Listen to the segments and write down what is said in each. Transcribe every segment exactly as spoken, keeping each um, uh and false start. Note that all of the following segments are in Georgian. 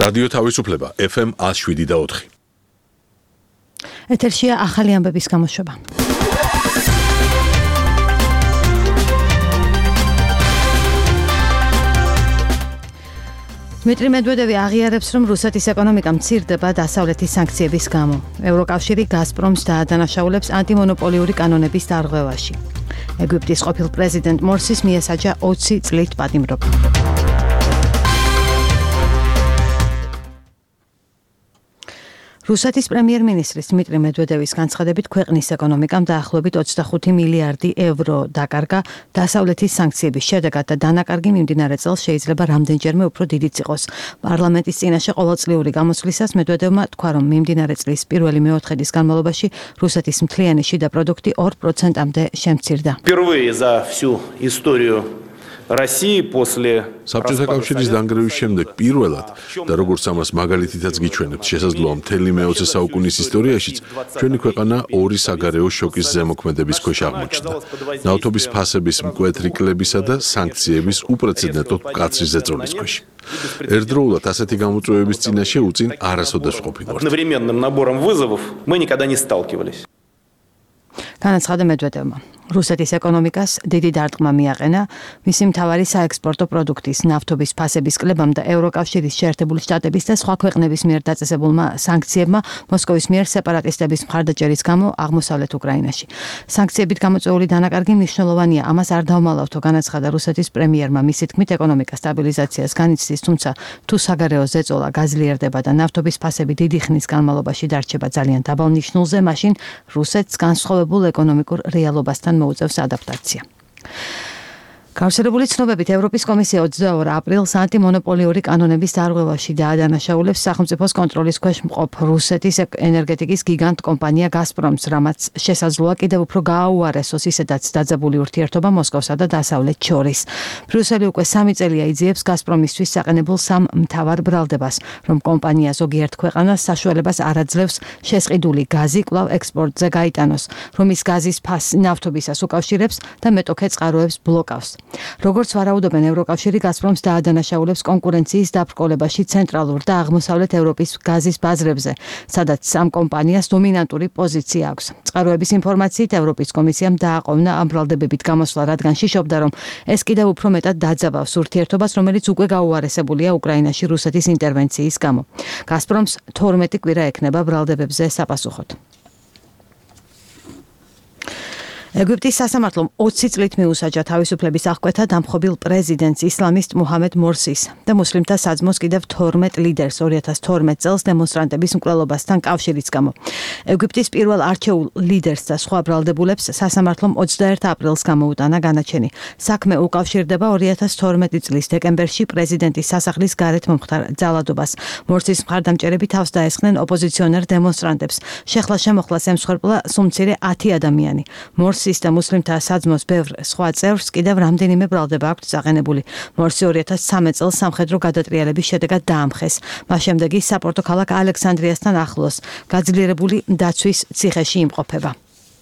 რადიო თავისუფლება F M one oh seven და four. ეთერშია ახალი ამბების გამოშვება. დმიტრი მედვედევი აღიარებს, რომ რუსეთის ეკონომიკა მცირდება დასავლეთის სანქციების გამო. ევროკავშირი გაზპრომს დაადანაშაულებს ანტიმონოპოლიური კანონების დარღვევაში. ეგვიპტის ყოფილ პრეზიდენტ მორსის მიესაჯა ოცი წლით პატიმრობა. რუსეთის პრემიერ-მინისტრის დმიტრი მედვედევის განცხადებით, ქვეყნის ეკონომიკამ დაახლოებით ოცდახუთი მილიარდი ევრო დაკარგა დასავლეთის სანქციების შედეგად და დანაკარგი მიმდინარე წელს შეიძლება რამდენჯერმე უფრო დიდიც იყოს. პარლამენტის წინაშე ყოველწლიური გამოსვლისას მედვედევმა თქვა, რომ მიმდინარე წლის პირველი მეოთხედის განმავლობაში რუსეთის მთლიანი შიდა პროდუქტი ორ პროცენტამდე შემცირდა. Впервые за всю историю России после საბჭოთა კავშირის დანგრევის შემდეგ პირველად და როგორც ამას მაგალითითაც გიჩვენებთ, შესაძლოა მთელი მეოცე საუკუნის ისტორიაშიც ჩვენი ქვეყანა ორი საგარეო შოკის ზემოქმედების ქვეშ აღმოჩნდა. ნავთობის ფასების მკვეთრი კლებისა და სანქციების უპრეცედენტოდ მკაცრი ზეწოლის ქვეშ. ერთდროულად ასეთი გამოწვევების წინაშე უწინ არასოდეს ვყოფილვართ. Одновременным набором вызовов мы никогда не сталкивались. განაცხადა მედვედევმა. რუსეთის ეკონომიკას დიდი დარტყმა მიაყენა მისი მთავარი საექსპორტო პროდუქტის ნავთობის ფასების კლებამ და ევროკავშირის შეერთებული შტატების და სხვა ქვეყნების მიერ დაწესებულმა სანქციებმა მოსკოვის მიერ სეპარატისტების მხარდაჭერის გამო აღმოსავლეთ უკრაინაში. სანქციებით გამოწვეული დანაკარგი მნიშვნელოვანია, ამას არ დავმალავთო, განაცხადა რუსეთის პრემიერმა. მისი თქმით, ეკონომიკა სტაბილიზაციას განიცდის, თუმცა თუ საგარეო ზეწოლა გაძლიერდება და ნავთობის ფასები დიდი ხნის განმავლობაში დარჩება ძალიან დაბალ ნიშნულზე, მაშინ რუსეთს განსხვავებულ ეკონომიკურ რეალობასთან მოუწევს ადაპტაცია. გავრცელებული ცნობებით ევროპის კომისია ოცდაორ აპრილს ანტიმონოპოლიური კანონების დარღვევაში დაადანაშაულებს სახელმწიფოს კონტროლის ქვეშ მყოფ რუსეთის ენერგეტიკის გიგანტ კომპანია გაზპრომს, რამაც შესაძლოა კიდევ უფრო გააუარესოს ისედაც დაძაბული ურთიერთობა მოსკოვსა და დასავლეთს შორის. ბრიუსელი უკვე სამი წელია იძიებს გაზპრომისთვის საყენებულ სამ მთავარ ბრალდებას, რომ კომპანია ზოგიერთ ქვეყანას საშუალებას არ აძლევს შესყიდული გაზი კვლავ ექსპორტზე გაიტანოს, რომ ის გაზის ფასს ნავთობისას უკავშირებს და მეტოქე წყაროებს ბლოკავს. როგორც ვარაუდობენ, ევროკავშირი გაზპრომს დაადანაშაულებს კონკურენციის დაბრკოლებაში ცენტრალურ და აღმოსავლეთ ევროპის გაზის ბაზრებზე, სადაც ამ კომპანიას დომინანტური პოზიცია აქვს. წყაროების ინფორმაციით, ევროპის კომისიამ დააყოვნა ამ ბრალდებებით გამოსვლა, რადგან შიშობდა, რომ ეს კიდევ უფრო მეტად დაძაბავს ურთიერთობას, რომელიც უკვე გაუარესებულია უკრაინაში რუსეთის ინტერვენციის გამო. გაზპრომს თორმეტი კვირა ექნება ბრალდებებზე საპასუხოდ. ეგვიპტის სასამართლომ ოცი წლით მიუსაჯა თავისუფლების აღკვეთა დამხობილ პრეზიდენტს ისლამისტ მუჰამედ მორსის და მუსლიმთა საძმოს კიდევ თორმეტ ლიდერს ორი ათას თორმეტ წელს დემონსტრანტების მკვლელობასთან კავშირის გამო. ეგვიპტის პირველ არჩეულ ლიდერს და სხვა ბრალდებულებს სასამართლომ ოცდაერთ აპრილს გამოუტანა განაჩენი. საქმე უკავშირდება ორი ათას თორმეტი წლის დეკემბერში პრეზიდენტის სასახლის გარეთ მომხდარ ძალადობას. მორსის მხარდამჭერები თავს დაესხნენ ოპოზიციონერ დემონსტრანტებს. შეხლა-შემოხლას ემსხვერპლა სულ ათი ადამიანი. მორსის და მუსლიმთა საძმოს ბევრ სხვა წევრს კიდევ რამდენიმე ბრალდება აქვთ წაყენებული. მორსი ორი ათას სამი წელს სამხედრო გადატრიალების შედეგად დაამხეს. მას შემდეგ ის საპორტო ქალაქ ალექსანდრიასთან ახლოს გაძლიერებული დაცვის ციხეში იმყოფება.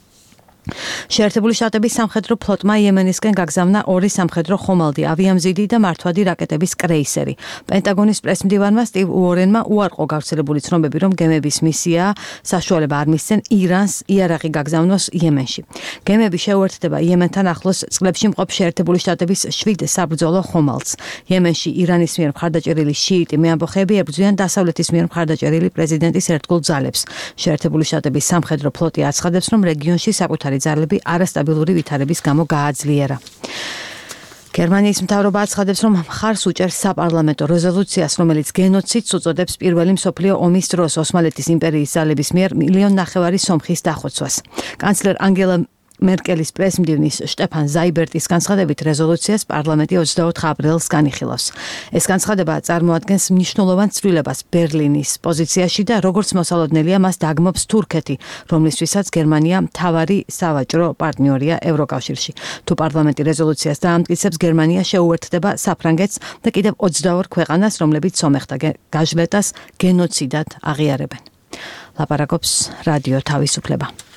შეერთებული შტატების სამხედრო ფლოტმა იემენისკენ გაგზავნა ორი სამხედრო ხომალდი, ავიამზიდი და მართვადი რაკეტების კრეისერი. პენტაგონის პრესმდივანმა სტივ უორენმა უარყო გავრცელებული ცნობები, რომ გემების მისიაა საშუალება არ მისცენ ირანს იარაღი გაგზავნოს იემენში. გემები შეუერთდება იემენთან ახლოს წყლებში მყოფ შეერთებული შტატების შვიდ საბრძოლო ხომალდს. იემენში ირანის მიერ მხარდაჭერილი შიიტი მეამბოხეები ებრძვიან დასავლეთის მიერ მხარდაჭერილი პრეზიდენტის ერთგულ ძალებს. შეერთებული შტატების სამხედრო ფლოტი აცხადებს, რომ რეგიონში საკუთარი ძალები არასტაბილური ვითარების გამო გააძლიერა. გერმანიის მთავრობა აცხადებს, რომ მხარს უჭერს საპარლამენტო რეზოლუციას, რომელიც გენოციდს უწოდებს პირველი მსოფლიო ომის დროს ოსმალეთის იმპერიის ძალების მიერ მილიონ ნახევარი სომხის დახოცვას. კანცლერ ანგელა მერკელის პრესმდივნის შტეფან ზაიბერტის განცხადებით რეზოლუციას პარლამენტი ოცდაოთხ აპრილს განიხილავს. ეს განცხადება წარმოადგენს მნიშვნელოვან ცვლილებას ბერლინის პოზიციაში და როგორც მოსალოდნელია მას დაგმობს თურქეთი, რომლისთვისაც გერმანია მთავარი სავაჭრო პარტნიორია ევროკავშირში. თუ პარლამენტი რეზოლუციას დაამტკიცებს, გერმანია შეუერთდება საფრანგეთს და კიდევ ოცდაორ ქვეყანას, რომლებიც სომეხთა გაჟლეტას გენოციდად აღიარებენ. ლაპარაკობს რადიო თავისუფლება.